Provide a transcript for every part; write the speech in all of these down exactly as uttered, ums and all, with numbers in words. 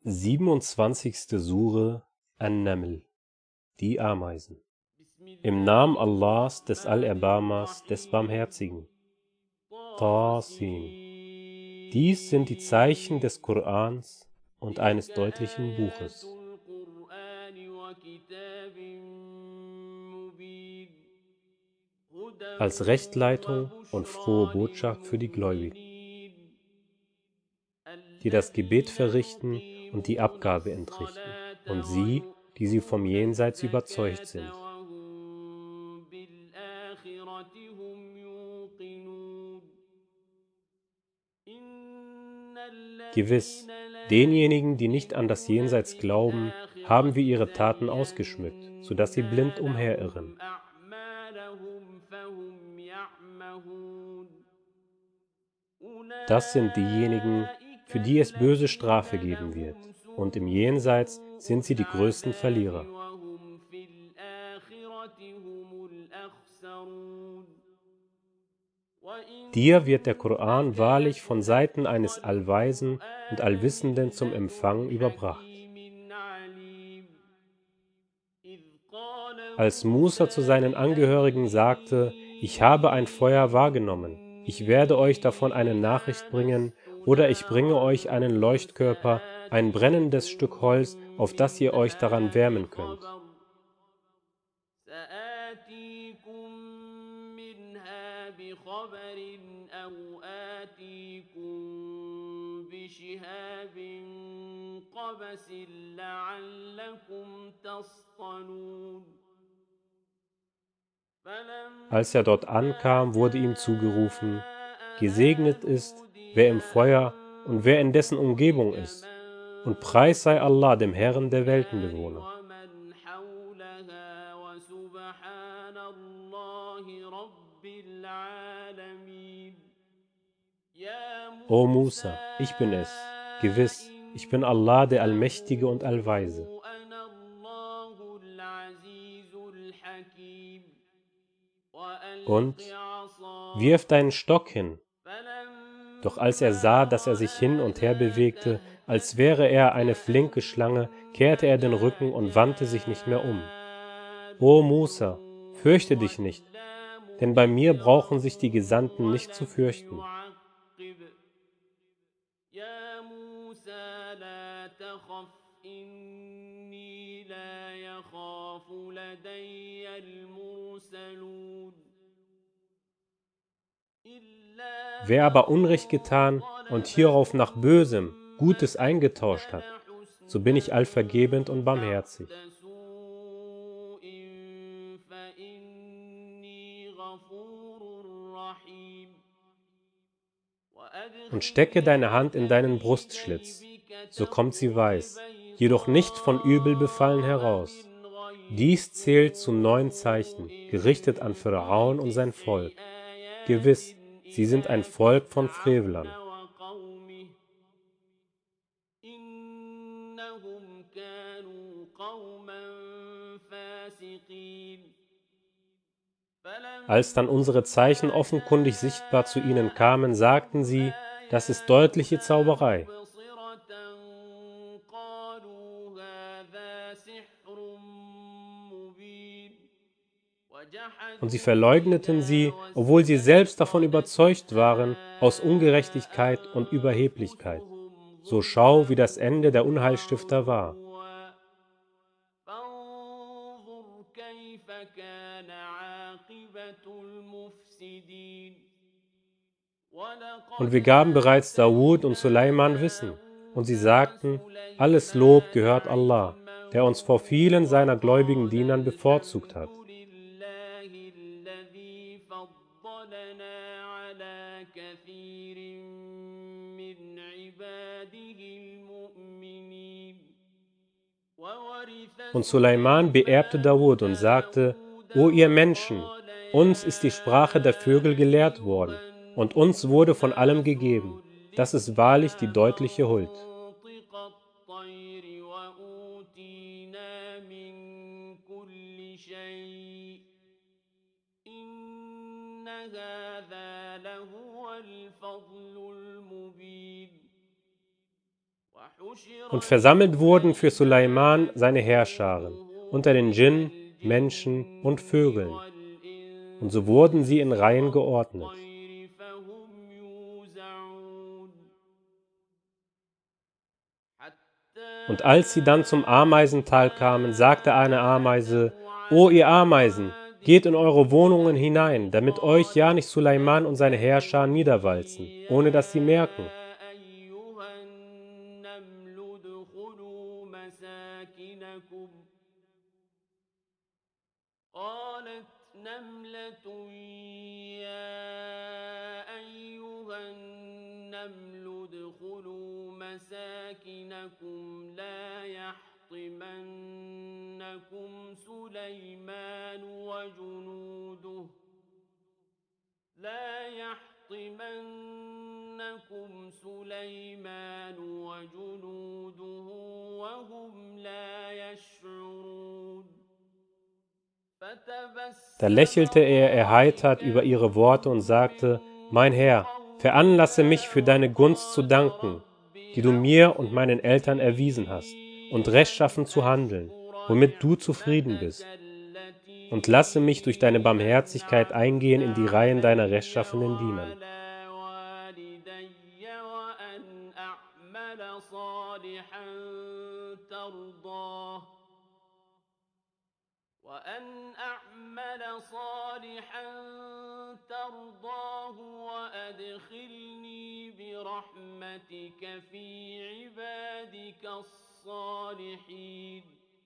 siebenundzwanzigste Sure An-Naml, die Ameisen. Im Namen Allahs, des Allerbarmers, des Barmherzigen. Tasin. Dies sind die Zeichen des Korans und eines deutlichen Buches. Als Rechtleitung und frohe Botschaft für die Gläubigen, die das Gebet verrichten und die Abgabe entrichten, und sie, die sie vom Jenseits überzeugt sind. Gewiss, denjenigen, die nicht an das Jenseits glauben, haben wir ihre Taten ausgeschmückt, so dass sie blind umherirren. Das sind diejenigen, für die es böse Strafe geben wird, und im Jenseits sind sie die größten Verlierer. Dir wird der Koran wahrlich von Seiten eines Allweisen und Allwissenden zum Empfang überbracht. Als Musa zu seinen Angehörigen sagte: Ich habe ein Feuer wahrgenommen, ich werde euch davon eine Nachricht bringen, oder ich bringe euch einen Leuchtkörper, ein brennendes Stück Holz, auf das ihr euch daran wärmen könnt. Als er dort ankam, wurde ihm zugerufen: Gesegnet ist, wer im Feuer und wer in dessen Umgebung ist, und Preis sei Allah, dem Herrn der Weltenbewohner. O Musa, ich bin es, gewiss, ich bin Allah, der Allmächtige und Allweise. Und wirf deinen Stock hin. Doch als er sah, dass er sich hin und her bewegte, als wäre er eine flinke Schlange, kehrte er den Rücken und wandte sich nicht mehr um. O Musa, fürchte dich nicht, denn bei mir brauchen sich die Gesandten nicht zu fürchten. Wer aber Unrecht getan und hierauf nach Bösem Gutes eingetauscht hat, so bin ich allvergebend und barmherzig. Und stecke deine Hand in deinen Brustschlitz, so kommt sie weiß, jedoch nicht von Übel befallen heraus. Dies zählt zu neun Zeichen, gerichtet an Pharaon und sein Volk. Gewiss, sie sind ein Volk von Frevlern. Als dann unsere Zeichen offenkundig sichtbar zu ihnen kamen, sagten sie, das ist deutliche Zauberei. Und sie verleugneten sie, obwohl sie selbst davon überzeugt waren, aus Ungerechtigkeit und Überheblichkeit. So schau, wie das Ende der Unheilstifter war. Und wir gaben bereits Dawud und Suleiman Wissen, und sie sagten, alles Lob gehört Allah, der uns vor vielen seiner gläubigen Dienern bevorzugt hat. Und Suleiman beerbte Dawud und sagte, O ihr Menschen, uns ist die Sprache der Vögel gelehrt worden, und uns wurde von allem gegeben. Das ist wahrlich die deutliche Huld. Und versammelt wurden für Suleiman seine Heerscharen, unter den Djinn, Menschen und Vögeln. Und so wurden sie in Reihen geordnet. Und als sie dann zum Ameisental kamen, sagte eine Ameise: O ihr Ameisen, geht in eure Wohnungen hinein, damit euch ja nicht Suleiman und seine Heerscharen niederwalzen, ohne dass sie merken. مساكنكم لا يحطمنكم سليمان وجنوده لا يحطمنكم سليمان وجنوده وهم لا يشعرون. Da lächelte er erheitert über ihre Worte und sagte: Mein Herr, veranlasse mich für deine Gunst zu danken, die du mir und meinen Eltern erwiesen hast, und rechtschaffen zu handeln, womit du zufrieden bist. Und lasse mich durch deine Barmherzigkeit eingehen in die Reihen deiner rechtschaffenen Dienern. وأن أعمل صالحا ترضاه وأدخلني برحمتك في عبادك الصالحين.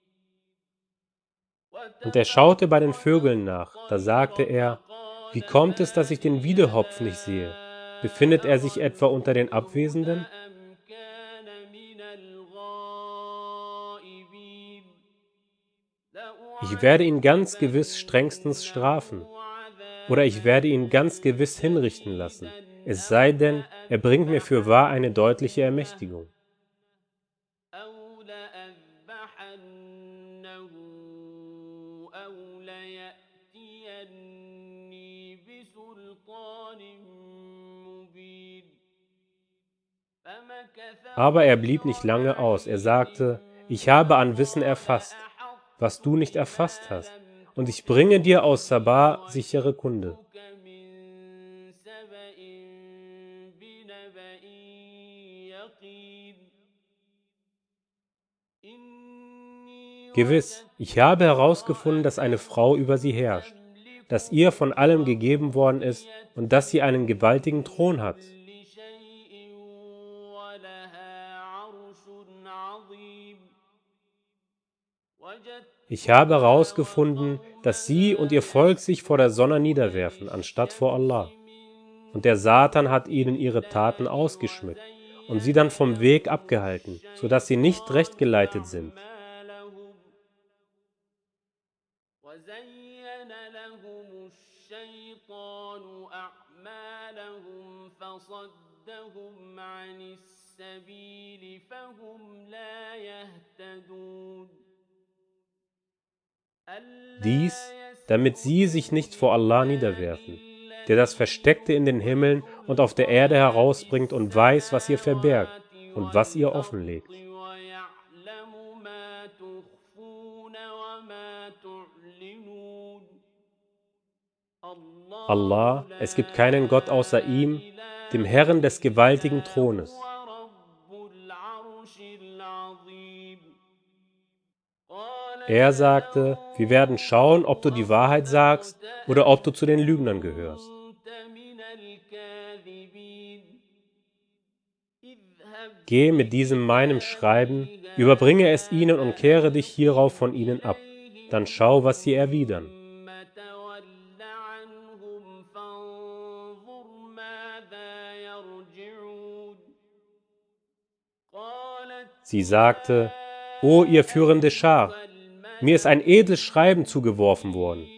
Und er schaute bei den Vögeln nach, da sagte er: Wie kommt es, dass ich den Wiedehopf nicht sehe? Befindet er sich etwa unter den Abwesenden? Ich werde ihn ganz gewiss strengstens strafen, oder ich werde ihn ganz gewiss hinrichten lassen, es sei denn, er bringt mir fürwahr eine deutliche Ermächtigung. Aber er blieb nicht lange aus, er sagte: Ich habe an Wissen erfasst, was du nicht erfasst hast, und ich bringe dir aus Saba sichere Kunde. Gewiss, ich habe herausgefunden, dass eine Frau über sie herrscht, dass ihr von allem gegeben worden ist und dass sie einen gewaltigen Thron hat. Ich habe herausgefunden, dass sie und ihr Volk sich vor der Sonne niederwerfen, anstatt vor Allah. Und der Satan hat ihnen ihre Taten ausgeschmückt und sie dann vom Weg abgehalten, so dass sie nicht recht geleitet sind. Dies, damit sie sich nicht vor Allah niederwerfen, der das Versteckte in den Himmeln und auf der Erde herausbringt und weiß, was ihr verbergt und was ihr offenlegt. Allah, es gibt keinen Gott außer ihm, dem Herrn des gewaltigen Thrones. Er sagte: Wir werden schauen, ob du die Wahrheit sagst oder ob du zu den Lügnern gehörst. Geh mit diesem meinem Schreiben, überbringe es ihnen und kehre dich hierauf von ihnen ab. Dann schau, was sie erwidern. Sie sagte: O ihr führende Schar, mir ist ein edles Schreiben zugeworfen worden.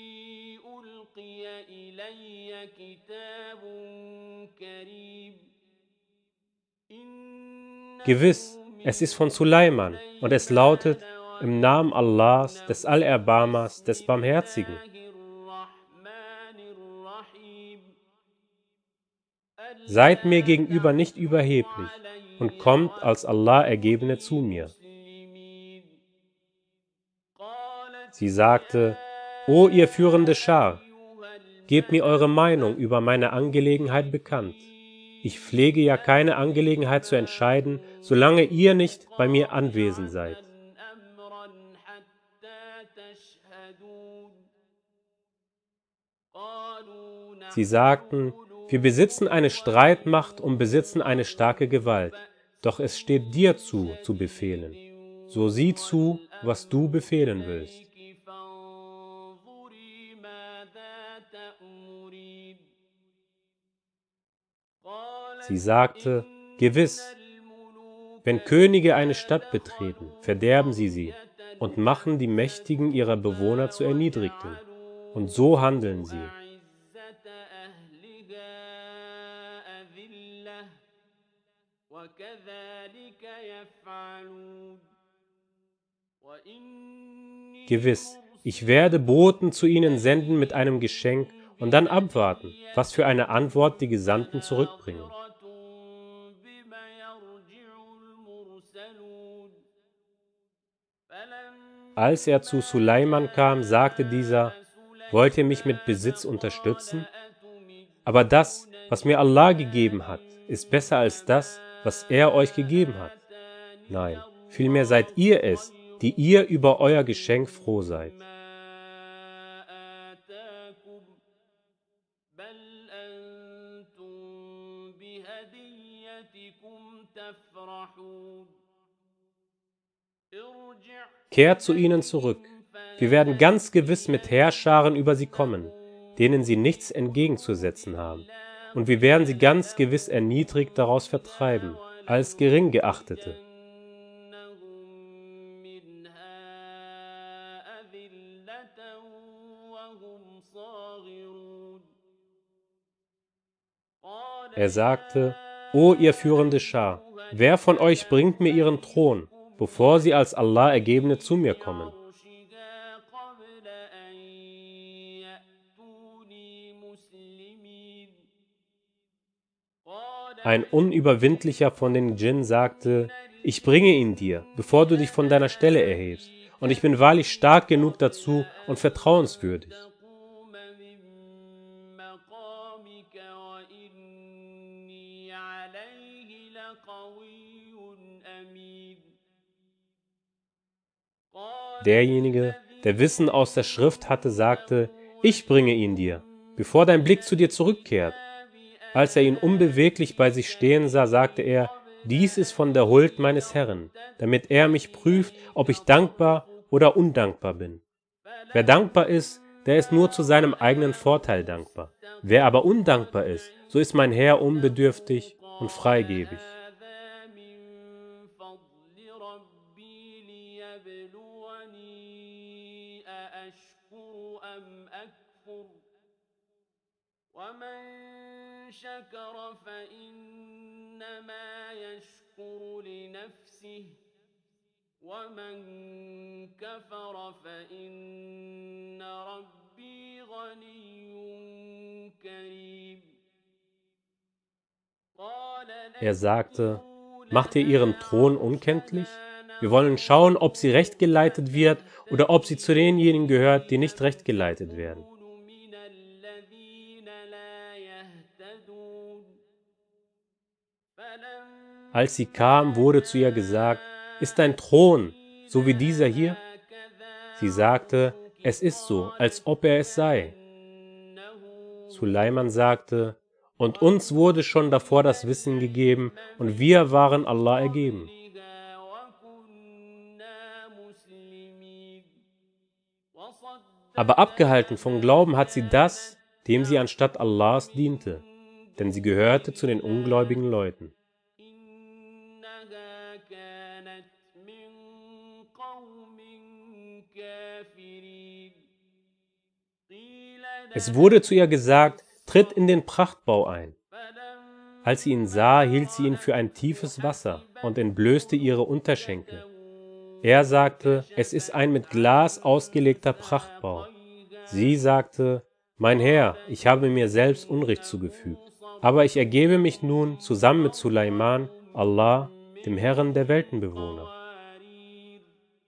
Gewiss, es ist von Suleiman und es lautet: Im Namen Allahs, des Allerbarmers, des Barmherzigen. Seid mir gegenüber nicht überheblich, und kommt als Allah-Ergebene zu mir. Sie sagte: O ihr führende Schar, gebt mir eure Meinung über meine Angelegenheit bekannt. Ich pflege ja keine Angelegenheit zu entscheiden, solange ihr nicht bei mir anwesend seid. Sie sagten: Wir besitzen eine Streitmacht und besitzen eine starke Gewalt, doch es steht dir zu, zu befehlen. So sieh zu, was du befehlen willst. Sie sagte: Gewiss, wenn Könige eine Stadt betreten, verderben sie sie und machen die Mächtigen ihrer Bewohner zu Erniedrigten. Und so handeln sie. Gewiss, ich werde Boten zu ihnen senden mit einem Geschenk und dann abwarten, was für eine Antwort die Gesandten zurückbringen. Als er zu Suleiman kam, sagte dieser: Wollt ihr mich mit Besitz unterstützen? Aber das, was mir Allah gegeben hat, ist besser als das, was er euch gegeben hat. Nein, vielmehr seid ihr es, die ihr über euer Geschenk froh seid. Kehrt zu ihnen zurück. Wir werden ganz gewiss mit Heerscharen über sie kommen, denen sie nichts entgegenzusetzen haben. Und wir werden sie ganz gewiss erniedrigt daraus vertreiben, als gering geachtete. Er sagte: O ihr führende Schar, wer von euch bringt mir ihren Thron, bevor sie als Allah-Ergebene zu mir kommen? Ein Unüberwindlicher von den Djinn sagte: Ich bringe ihn dir, bevor du dich von deiner Stelle erhebst, und ich bin wahrlich stark genug dazu und vertrauenswürdig. Derjenige, der Wissen aus der Schrift hatte, sagte: Ich bringe ihn dir, bevor dein Blick zu dir zurückkehrt. Als er ihn unbeweglich bei sich stehen sah, sagte er: Dies ist von der Huld meines Herrn, damit er mich prüft, ob ich dankbar oder undankbar bin. Wer dankbar ist, der ist nur zu seinem eigenen Vorteil dankbar. Wer aber undankbar ist, so ist mein Herr unbedürftig und freigebig. شكر فإنما يشكر لنفسه ومن كفر فإن ربي غني كريم. Er sagte: Macht ihr ihren Thron unkenntlich? Wir wollen schauen, ob sie recht geleitet wird oder ob sie zu denjenigen gehört, die nicht recht geleitet werden. Als sie kam, wurde zu ihr gesagt: Ist dein Thron so wie dieser hier? Sie sagte: Es ist so, als ob er es sei. Suleiman sagte: Und uns wurde schon davor das Wissen gegeben, und wir waren Allah ergeben. Aber abgehalten vom Glauben hat sie das, dem sie anstatt Allahs diente, denn sie gehörte zu den ungläubigen Leuten. Es wurde zu ihr gesagt: Tritt in den Prachtbau ein. Als sie ihn sah, hielt sie ihn für ein tiefes Wasser und entblößte ihre Unterschenkel. Er sagte: Es ist ein mit Glas ausgelegter Prachtbau. Sie sagte: Mein Herr, ich habe mir selbst Unrecht zugefügt. Aber ich ergebe mich nun zusammen mit Suleiman Allah, dem Herrn der Weltenbewohner. قوارير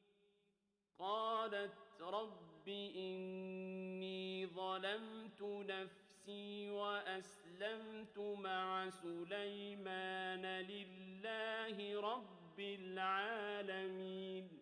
قالت رب إني ظلمت نفسي وأسلمت مع سليمان لله رب العالمين